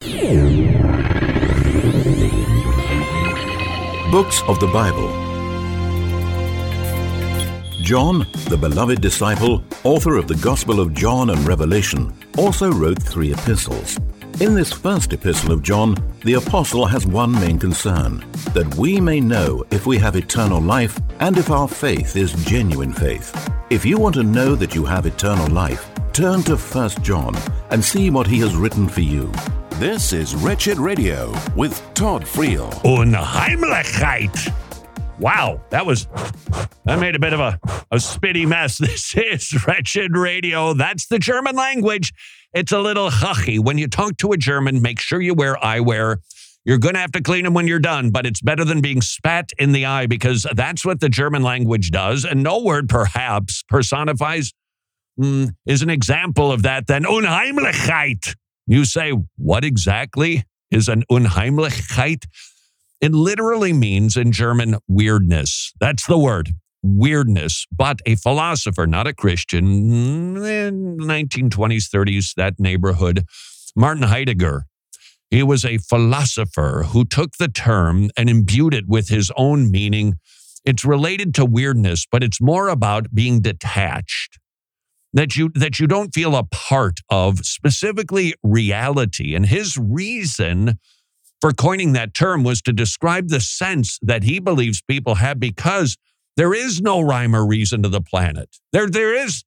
Books of the Bible. John, the beloved disciple, author of the Gospel of John and Revelation, also wrote 3 epistles. In this first epistle of John, the apostle has one main concern, that we may know if we have eternal life and if our faith is genuine faith. If you want to know that you have eternal life, turn to 1 John and see what he has written for you. This is Wretched Radio with Todd Friel. Unheimlichkeit. Wow, that made a bit of a spitty mess. This is Wretched Radio. That's the German language. It's a little hachy. When you talk to a German, make sure you wear eyewear. You're going to have to clean them when you're done, but it's better than being spat in the eye because that's what the German language does. And no word perhaps personifies is an example of that than Unheimlichkeit. You say, what exactly is an Unheimlichkeit? It literally means in German, weirdness. That's the word, weirdness. But a philosopher, not a Christian, in the 1920s, 30s, that neighborhood, Martin Heidegger, he was a philosopher who took the term and imbued it with his own meaning. It's related to weirdness, but it's more about being detached, that you don't feel a part of specifically reality. And his reason for coining that term was to describe the sense that he believes people have because there is no rhyme or reason to the planet. There is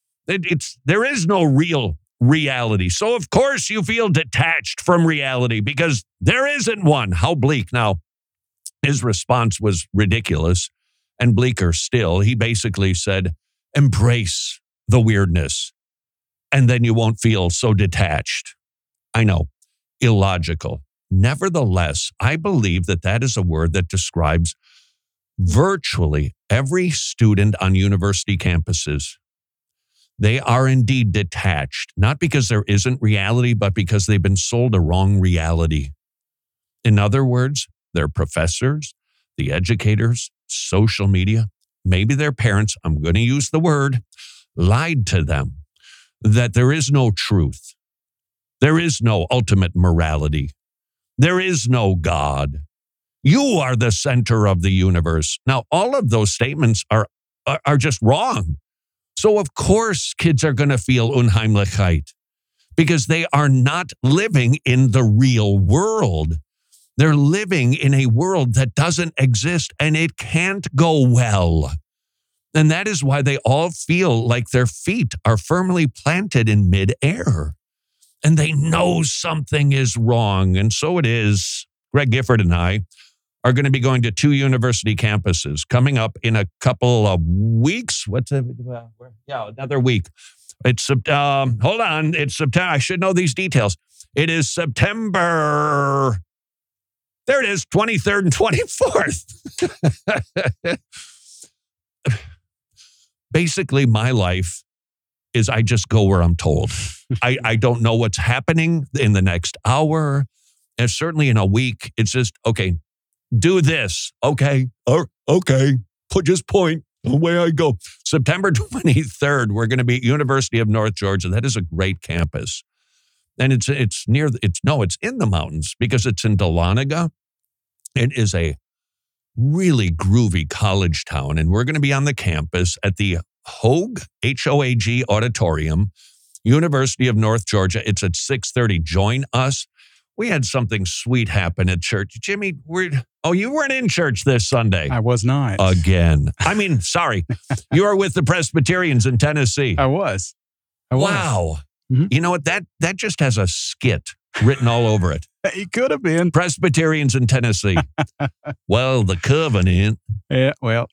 no real reality. So of course you feel detached from reality because there isn't one. How bleak. Now, his response was ridiculous and bleaker still. He basically said, embrace the weirdness and then you won't feel so detached. I know, illogical. Nevertheless, I believe that is a word that describes virtually every student on university campuses. They are indeed detached, not because there isn't reality, but because they've been sold a wrong reality. In other words, their professors, the educators, social media, maybe their parents, I'm going to use the word, lied to them that there is no truth. There is no ultimate morality. There is no God. You are the center of the universe. Now, all of those statements are just wrong. So, of course, kids are going to feel Unheimlichkeit because they are not living in the real world. They're living in a world that doesn't exist and it can't go well. And that is why they all feel like their feet are firmly planted in midair. And they know something is wrong. And so it is. Greg Gifford and I are going to be going to 2 university campuses coming up in a couple of weeks. Another week. It's hold on. It's September. I should know these details. It is September. There it is, 23rd and 24th. Basically, my life is I just go where I'm told. I don't know what's happening in the next hour. And certainly in a week, it's just, okay, do this. Okay. Okay. Just point. Away I go. September 23rd, we're going to be at University of North Georgia. That is a great campus. And it's in the mountains because it's in Dahlonega. It is a really groovy college town. And we're going to be on the campus at the Hoag, H-O-A-G Auditorium, University of North Georgia. It's at 6:30. Join us. We had something sweet happen at church. Jimmy, you weren't in church this Sunday. I was not. Again. I mean, sorry. You were with the Presbyterians in Tennessee. I was. Wow. Mm-hmm. You know what? That just has a skit written all over it. It could have been. Presbyterians in Tennessee. Well, the covenant. Yeah, well.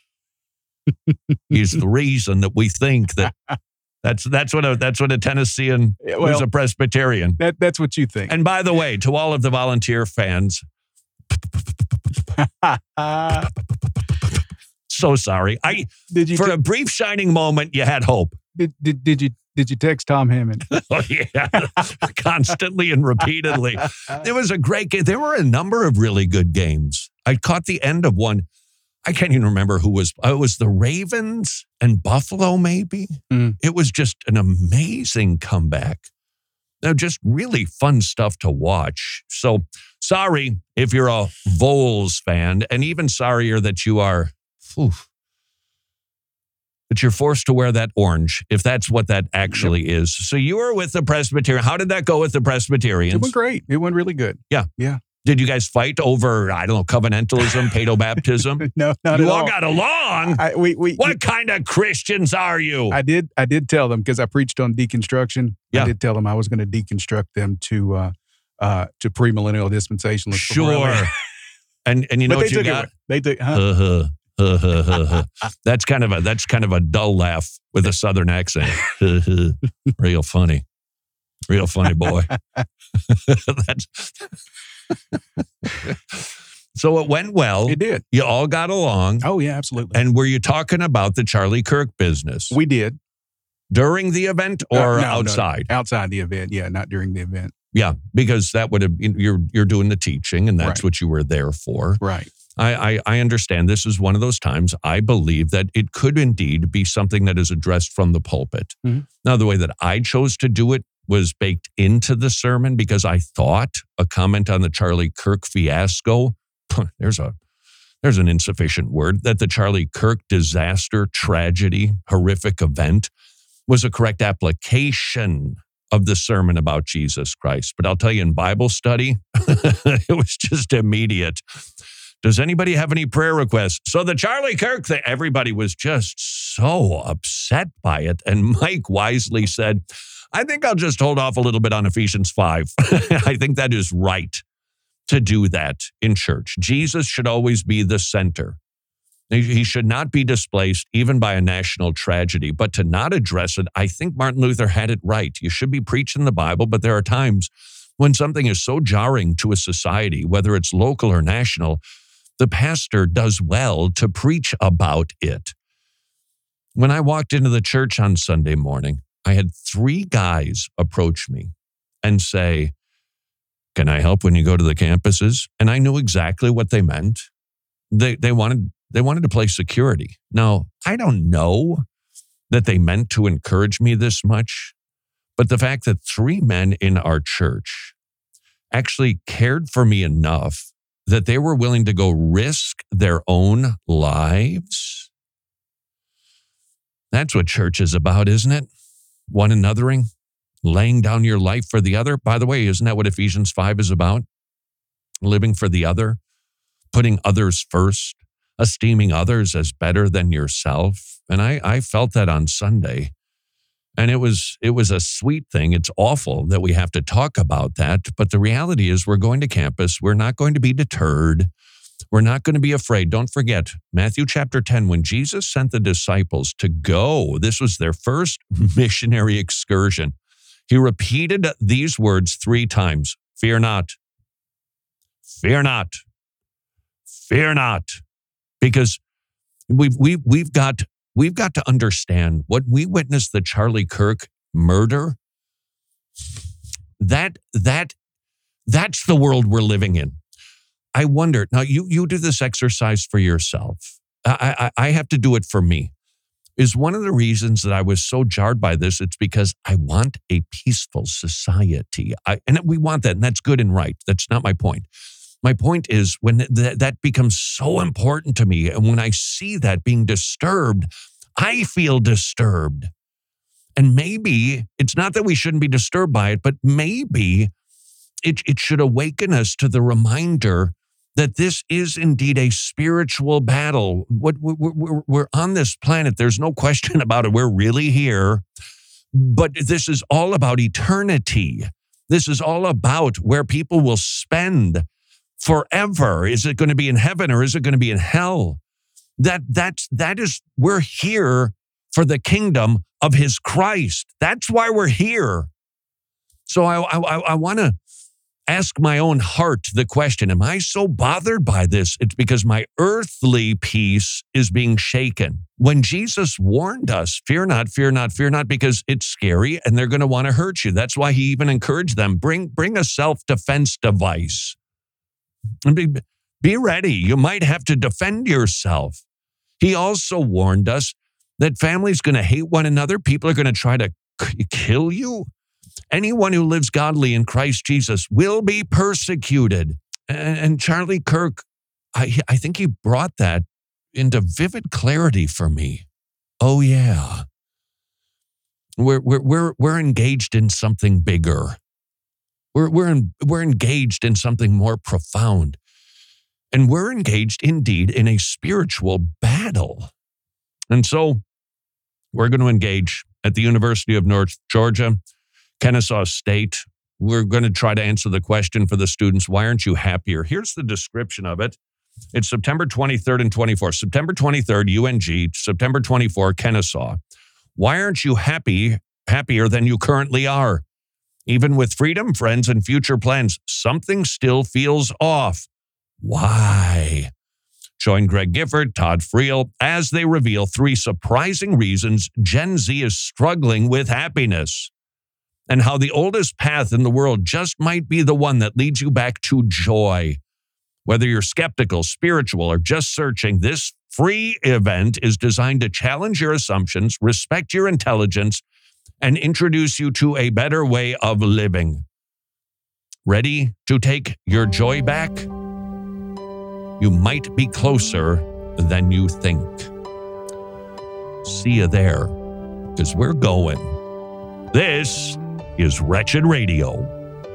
is the reason that we think that that's what a Tennessean who's a Presbyterian. That's what you think. And by the way, to all of the volunteer fans, so sorry. For a brief shining moment, you had hope. Did you text Tom Hammond? Oh, yeah, constantly and repeatedly. There was a great game. There were a number of really good games. I caught the end of one. I can't even remember who was. It was the Ravens and Buffalo, maybe. It was just an amazing comeback. Just really fun stuff to watch. So sorry if you're a Vols fan, and even sorrier that you are, that you're forced to wear that orange, if that's what that actually is. So you were with the Presbyterian. How did that go with the Presbyterians? It went great. It went really good. Yeah. Yeah. Did you guys fight over, I don't know, covenantalism, pedobaptism? No, not you at all all. got along. What kind of Christians are you? I did tell them, because I preached on deconstruction. Yeah. I did tell them I was going to deconstruct them to premillennial dispensationalists. Sure. And you know what you got? They took That's kind of a dull laugh with a Southern accent. Real funny. Real funny, boy. So it went well. It did. You all got along. Oh, yeah, absolutely. And were you talking about the Charlie Kirk business? We did. During the event or No, outside? No, outside the event. Yeah, not during the event. Yeah, because that would have, you're doing the teaching, and that's Right. what you were there for. Right. I understand this is one of those times I believe that it could indeed be something that is addressed from the pulpit. Mm-hmm. Now, the way that I chose to do it was baked into the sermon because I thought a comment on the Charlie Kirk fiasco, there's an insufficient word, that the Charlie Kirk disaster, tragedy, horrific event was a correct application of the sermon about Jesus Christ. But I'll tell you, in Bible study, it was just immediate. Does anybody have any prayer requests? So the Charlie Kirk thing, everybody was just so upset by it. And Mike wisely said, I think I'll just hold off a little bit on Ephesians 5. I think that is right to do that in church. Jesus should always be the center. He should not be displaced even by a national tragedy. But to not address it, I think Martin Luther had it right. You should be preaching the Bible, but there are times when something is so jarring to a society, whether it's local or national, the pastor does well to preach about it. When I walked into the church on Sunday morning, I had 3 guys approach me and say, can I help when you go to the campuses? And I knew exactly what they meant. They wanted to play security. Now, I don't know that they meant to encourage me this much, but the fact that 3 men in our church actually cared for me enough that they were willing to go risk their own lives. That's what church is about, isn't it? One anothering, laying down your life for the other. By the way, isn't that what Ephesians 5 is about? Living for the other, putting others first, esteeming others as better than yourself. And I felt that on Sunday. And it was a sweet thing. It's awful that we have to talk about that. But the reality is we're going to campus. We're not going to be deterred. We're not going to be afraid. Don't forget, Matthew chapter 10, when Jesus sent the disciples to go, this was their first missionary excursion. He repeated these words 3 times. Fear not. Fear not. Fear not. Because we've got to understand what we witnessed, the Charlie Kirk murder. That's the world we're living in. I wonder, now you do this exercise for yourself. I have to do it for me. Is one of the reasons that I was so jarred by this, it's because I want a peaceful society. And we want that, and that's good and right. That's not my point. My point is when that becomes so important to me, and when I see that being disturbed, I feel disturbed. And maybe it's not that we shouldn't be disturbed by it, but maybe it should awaken us to the reminder that this is indeed a spiritual battle. We're on this planet. There's no question about it. We're really here. But this is all about eternity. This is all about where people will spend forever. Is it going to be in heaven or is it going to be in hell? That is, we're here for the kingdom of his Christ. That's why we're here. So I want to ask my own heart the question, am I so bothered by this? It's because my earthly peace is being shaken. When Jesus warned us, fear not, fear not, fear not, because it's scary and they're going to want to hurt you. That's why he even encouraged them, bring a self-defense device. Be ready. You might have to defend yourself. He also warned us that family's going to hate one another. People are going to try to kill you. Anyone who lives godly in Christ Jesus will be persecuted. And Charlie Kirk, I think he brought that into vivid clarity for me. Oh yeah. We're engaged in something bigger. We're engaged in something more profound. And we're engaged indeed in a spiritual battle. And so we're going to engage at the University of North Georgia, Kennesaw State. We're going to try to answer the question for the students, why aren't you happier? Here's the description of it. It's September 23rd and 24th. September 23rd, UNG. September 24th, Kennesaw. Why aren't you happier than you currently are? Even with freedom, friends, and future plans, something still feels off. Why? Join Greg Gifford, Todd Friel, as they reveal 3 surprising reasons Gen Z is struggling with happiness, and how the oldest path in the world just might be the one that leads you back to joy. Whether you're skeptical, spiritual, or just searching, this free event is designed to challenge your assumptions, respect your intelligence, and introduce you to a better way of living. Ready to take your joy back? You might be closer than you think. See you there, because we're going. This is Wretched Radio.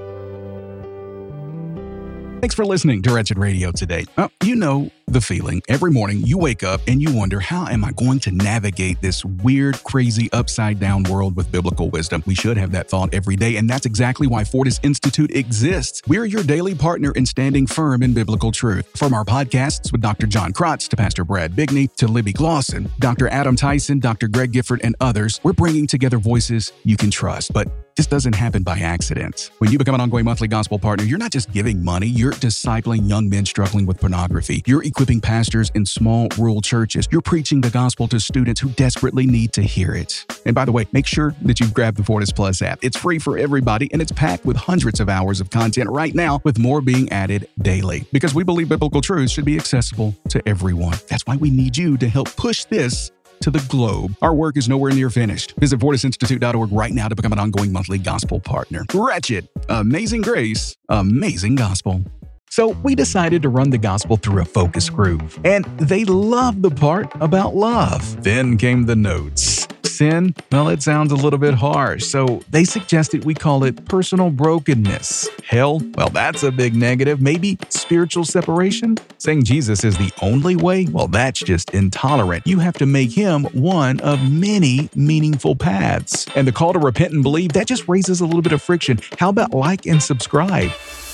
Thanks for listening to Wretched Radio today. You know the feeling. Every morning you wake up and you wonder, how am I going to navigate this weird, crazy, upside-down world with biblical wisdom? We should have that thought every day, and that's exactly why Fortis Institute exists. We're your daily partner in standing firm in biblical truth. From our podcasts with Dr. John Krotz to Pastor Brad Bigney to Libby Glosson, Dr. Adam Tyson, Dr. Greg Gifford, and others, we're bringing together voices you can trust. But this doesn't happen by accident. When you become an ongoing monthly gospel partner, you're not just giving money, you're discipling young men struggling with pornography. You're equipping pastors in small rural churches. You're preaching the gospel to students who desperately need to hear it. And by the way, make sure that you grab the Fortis Plus app. It's free for everybody, and it's packed with hundreds of hours of content right now, with more being added daily. Because we believe biblical truths should be accessible to everyone. That's why we need you to help push this to the globe. Our work is nowhere near finished. Visit fortisinstitute.org right now to become an ongoing monthly gospel partner. Wretched, amazing grace, amazing gospel. So we decided to run the gospel through a focus group, and they loved the part about love. Then came the notes. Sin, well, it sounds a little bit harsh, so they suggested we call it personal brokenness. Hell, well, that's a big negative. Maybe spiritual separation? Saying Jesus is the only way? Well, that's just intolerant. You have to make him one of many meaningful paths. And the call to repent and believe, that just raises a little bit of friction. How about like and subscribe?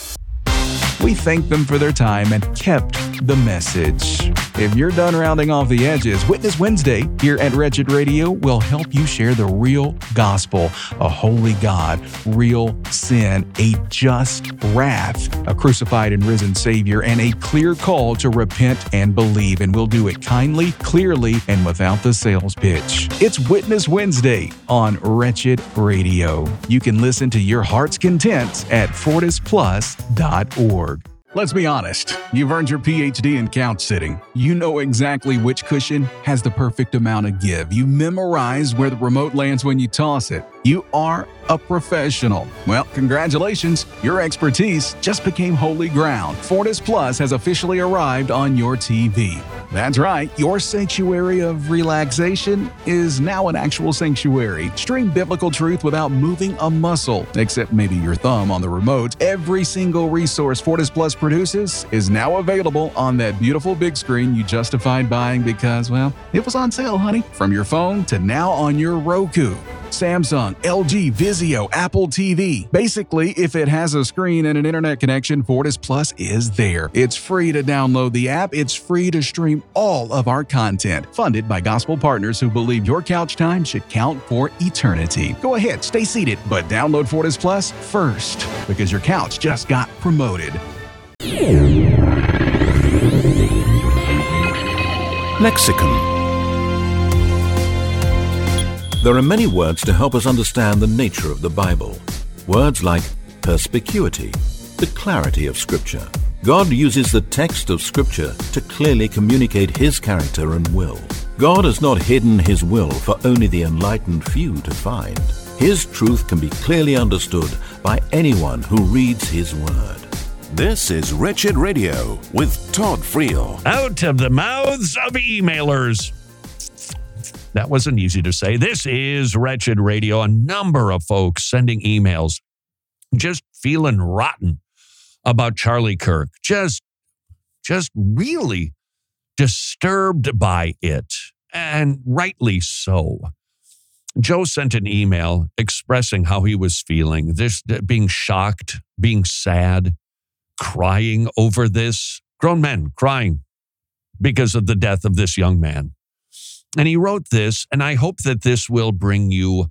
We thanked them for their time and kept the message. If you're done rounding off the edges, Witness Wednesday here at Wretched Radio will help you share the real gospel, a holy God, real sin, a just wrath, a crucified and risen Savior, and a clear call to repent and believe. And we'll do it kindly, clearly, and without the sales pitch. It's Witness Wednesday on Wretched Radio. You can listen to your heart's content at fortisplus.org. Let's be honest, you've earned your PhD in couch sitting. You know exactly which cushion has the perfect amount of give. You memorize where the remote lands when you toss it. You are a professional. Well, congratulations, your expertise just became holy ground. Fortis Plus has officially arrived on your TV. That's right, your sanctuary of relaxation is now an actual sanctuary. Stream biblical truth without moving a muscle, except maybe your thumb on the remote. Every single resource Fortis Plus produces is now available on that beautiful big screen you justified buying because, well, it was on sale, honey. From your phone to now on your Roku, Samsung, LG, Vizio, Apple TV. Basically, if it has a screen and an internet connection, Fortis Plus is there. It's free to download the app. It's free to stream all of our content. Funded by gospel partners who believe your couch time should count for eternity. Go ahead, stay seated, but download Fortis Plus first, because your couch just got promoted. Lexicon. There are many words to help us understand the nature of the Bible. Words like perspicuity, the clarity of Scripture. God uses the text of Scripture to clearly communicate His character and will. God has not hidden His will for only the enlightened few to find. His truth can be clearly understood by anyone who reads his word. This is Wretched Radio with Todd Friel. Out of the mouths of emailers. That wasn't easy to say. This is Wretched Radio. A number of folks sending emails, just feeling rotten about Charlie Kirk. Just really disturbed by it, and rightly so. Joe sent an email expressing how he was feeling, this being shocked, being sad, crying over this. Grown men crying because of the death of this young man. And he wrote this, and I hope that this will bring you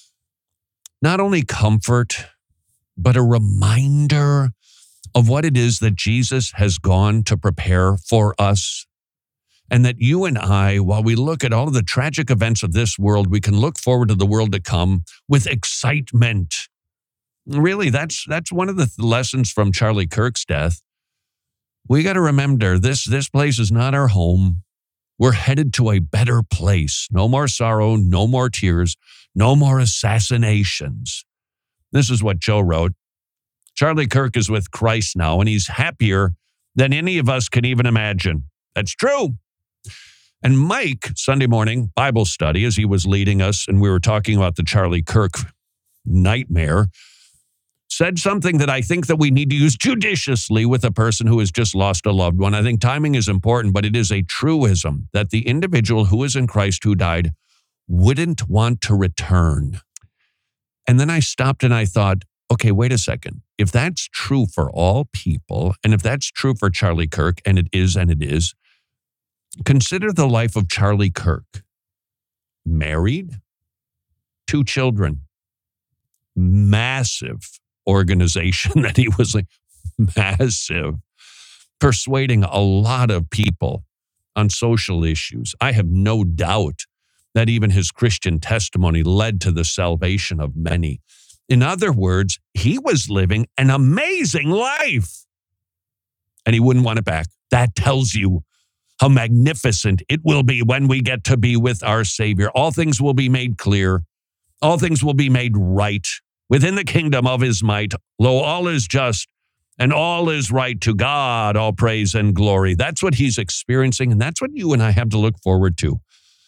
not only comfort, but a reminder of what it is that Jesus has gone to prepare for us. And that you and I, while we look at all of the tragic events of this world, we can look forward to the world to come with excitement. Really, that's one of the lessons from Charlie Kirk's death. We got to remember this place is not our home. We're headed to a better place. No more sorrow, no more tears, no more assassinations. This is what Joe wrote. Charlie Kirk is with Christ now, and he's happier than any of us can even imagine. That's true. And Mike, Sunday morning Bible study, as he was leading us, and we were talking about the Charlie Kirk nightmare, said something that I think that we need to use judiciously with a person who has just lost a loved one. I think timing is important, but it is a truism that the individual who is in Christ who died wouldn't want to return. And then I stopped and I thought, okay, wait a second. If that's true for all people, and if that's true for Charlie Kirk, and it is, consider the life of Charlie Kirk. Married, 2 children, massive organization that he was like, massive, persuading a lot of people on social issues. I have no doubt that even his Christian testimony led to the salvation of many. In other words, he was living an amazing life, and he wouldn't want it back. That tells you how magnificent it will be when we get to be with our Savior. All things will be made clear. All things will be made right within the kingdom of his might. Lo, all is just and all is right. To God, all praise and glory. That's what he's experiencing, and that's what you and I have to look forward to.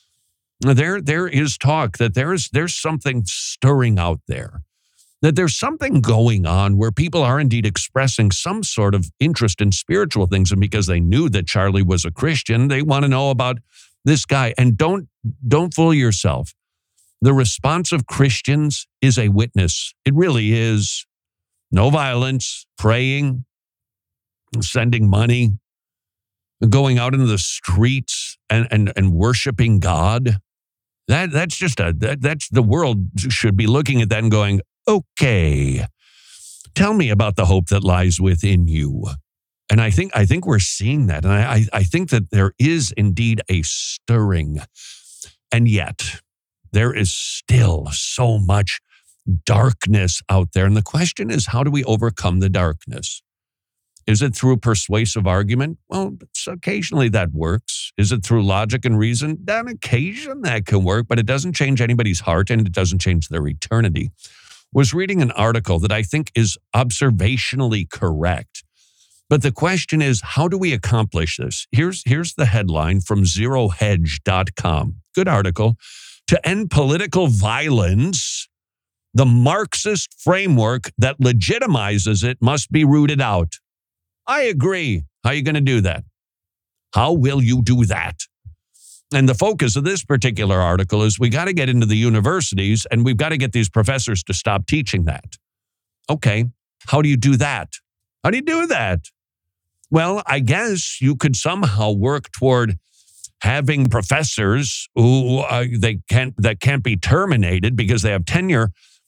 There is talk that there's something stirring out there, that there's something going on where people are indeed expressing some sort of interest in spiritual things, and because they knew that Charlie was a Christian, they want to know about this guy. And don't fool yourself. The response of Christians is a witness. It really is. No violence, praying, sending money, going out into the streets and worshiping God. That's the world should be looking at that and going, okay, tell me about the hope that lies within you. And I think we're seeing that. And I think that there is indeed a stirring. And yet, there is still so much darkness out there. And the question is, how do we overcome the darkness? Is it through persuasive argument? Well, occasionally that works. Is it through logic and reason? On occasion that can work, but it doesn't change anybody's heart, and it doesn't change their eternity. Was reading an article that I think is observationally correct. But the question is, how do we accomplish this? Here's the headline from zerohedge.com. Good article. To end political violence, the Marxist framework that legitimizes it must be rooted out. I agree. How are you going to do that? How will you do that? And the focus of this particular article is we got to get into the universities, and we've got to get these professors to stop teaching that. Okay, how do you do that? How do you do that? Well, I guess you could somehow work toward having professors who that can't be terminated because they have tenure.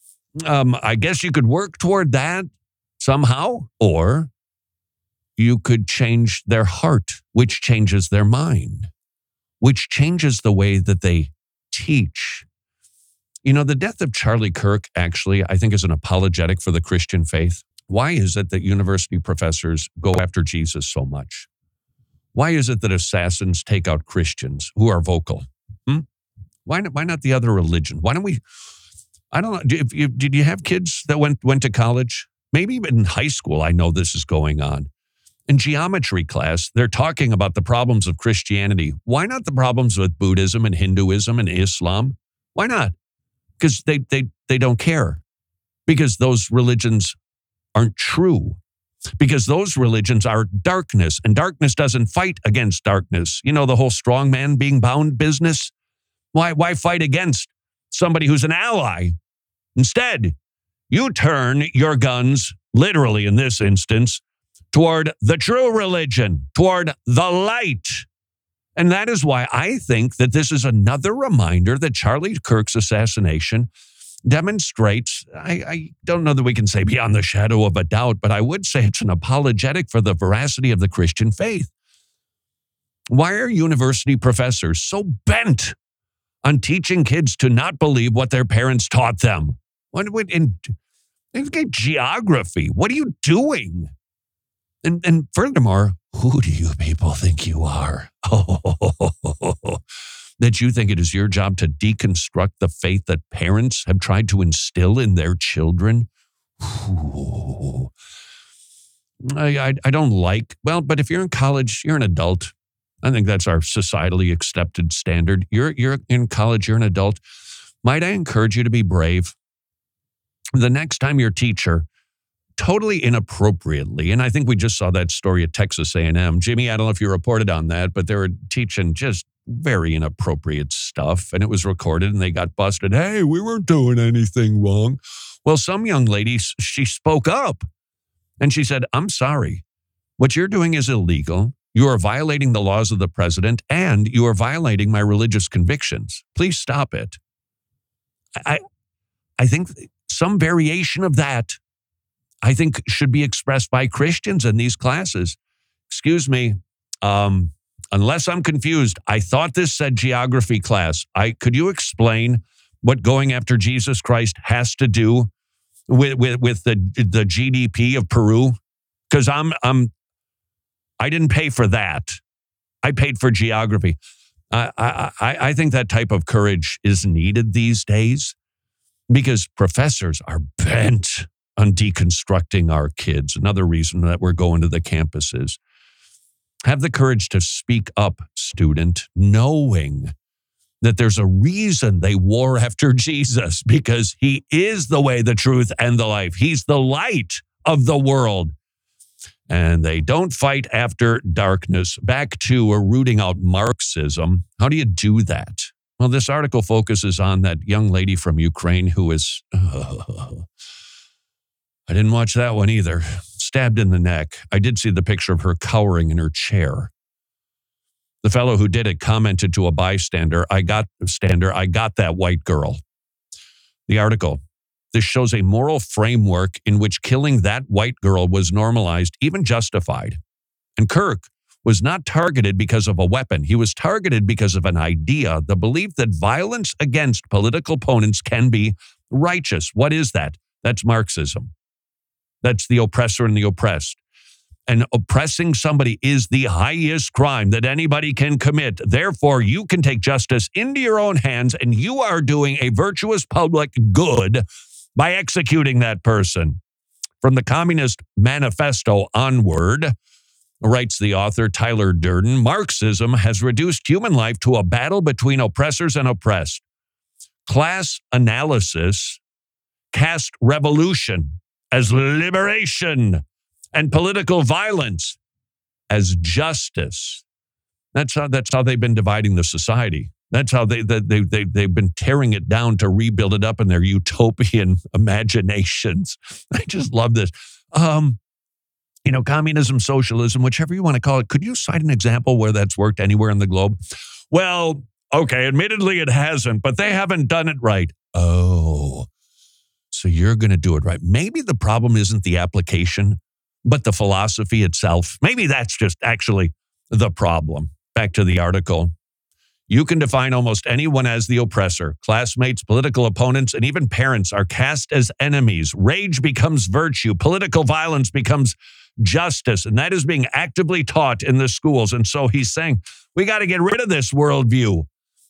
I guess you could work toward that somehow, or you could change their heart, which changes their mind, which changes the way that they teach. You know, the death of Charlie Kirk actually, I think, is an apologetic for the Christian faith. Why is it that university professors go after Jesus so much? Why is it that assassins take out Christians who are vocal? Why not the other religion? Why don't we? I don't know. Did you have kids that went to college? Maybe even in high school, I know this is going on. In geometry class, they're talking about the problems of Christianity. Why not the problems with Buddhism and Hinduism and Islam? Why not? Because they don't care. Because those religions aren't true. Because those religions are darkness, and darkness doesn't fight against darkness. You know, the whole strong man being bound business? Why fight against somebody who's an ally? Instead, you turn your guns, literally in this instance, toward the true religion, toward the light. And that is why I think that this is another reminder that Charlie Kirk's assassination demonstrates, I don't know that we can say beyond the shadow of a doubt, but I would say it's an apologetic for the veracity of the Christian faith. Why are university professors so bent on teaching kids to not believe what their parents taught them? In geography, what are you doing? And furthermore, who do you people think you are? That you think it is your job to deconstruct the faith that parents have tried to instill in their children? I don't like, well, but if you're in college, you're an adult. I think that's our societally accepted standard. You're in college, you're an adult. Might I encourage you to be brave? The next time your teacher, totally inappropriately, and I think we just saw that story at Texas A&M. Jimmy, I don't know if you reported on that, but they were teaching just very inappropriate stuff, and it was recorded, and they got busted. Hey, we weren't doing anything wrong. Well, some young lady, she spoke up, and she said, I'm sorry. What you're doing is illegal. You are violating the laws of the president, and you are violating my religious convictions. Please stop it. I think some variation of that, I think, should be expressed by Christians in these classes. Excuse me, unless I'm confused, I thought this said geography class. Could you explain what going after Jesus Christ has to do with the GDP of Peru? Because I didn't pay for that. I paid for geography. I think that type of courage is needed these days because professors are bent on deconstructing our kids. Another reason that we're going to the campuses. Have the courage to speak up, student, knowing that there's a reason they wore after Jesus, because he is the way, the truth, and the life. He's the light of the world. And they don't fight after darkness. Back to rooting out Marxism. How do you do that? Well, this article focuses on that young lady from Ukraine who is... I didn't watch that one either. Stabbed in the neck. I did see the picture of her cowering in her chair. The fellow who did it commented to a bystander, I got that white girl. The article. This shows a moral framework in which killing that white girl was normalized, even justified. And Kirk was not targeted because of a weapon. He was targeted because of an idea, the belief that violence against political opponents can be righteous. What is that? That's Marxism. That's the oppressor and the oppressed. And oppressing somebody is the highest crime that anybody can commit. Therefore, you can take justice into your own hands, and you are doing a virtuous public good by executing that person. From the Communist Manifesto onward, writes the author Tyler Durden, Marxism has reduced human life to a battle between oppressors and oppressed. Class analysis cast revolution as liberation and political violence as justice. That's how they've been dividing the society. That's how they've been tearing it down to rebuild it up in their utopian imaginations. I just love this. Communism, socialism, whichever you want to call it. Could you cite an example where that's worked anywhere in the globe? Well, okay, admittedly it hasn't, but they haven't done it right. Oh, so you're going to do it right. Maybe the problem isn't the application, but the philosophy itself. Maybe that's just actually the problem. Back to the article. You can define almost anyone as the oppressor. Classmates, political opponents, and even parents are cast as enemies. Rage becomes virtue. Political violence becomes justice. And that is being actively taught in the schools. And so he's saying, we got to get rid of this worldview.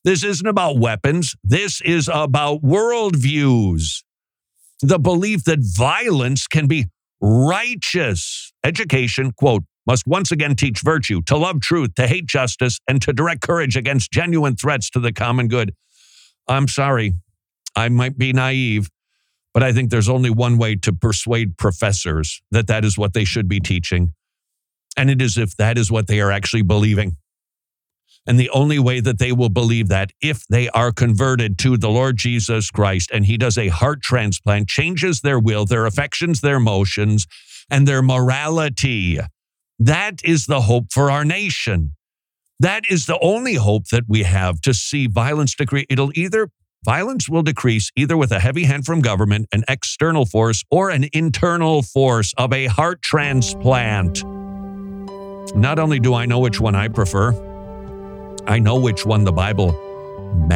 This isn't about weapons. This is about worldviews. The belief that violence can be righteous. Education, quote, must once again teach virtue, to love truth, to hate justice, and to direct courage against genuine threats to the common good. I'm sorry, I might be naive, but I think there's only one way to persuade professors that that is what they should be teaching. And it is if that is what they are actually believing. And the only way that they will believe that if they are converted to the Lord Jesus Christ and he does a heart transplant, changes their will, their affections, their emotions, and their morality. That is the hope for our nation. That is the only hope that we have to see violence decrease. Violence will decrease either with a heavy hand from government, an external force, or an internal force of a heart transplant. Not only do I know which one I prefer, I know which one the Bible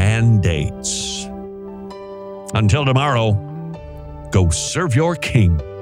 mandates. Until tomorrow, go serve your King.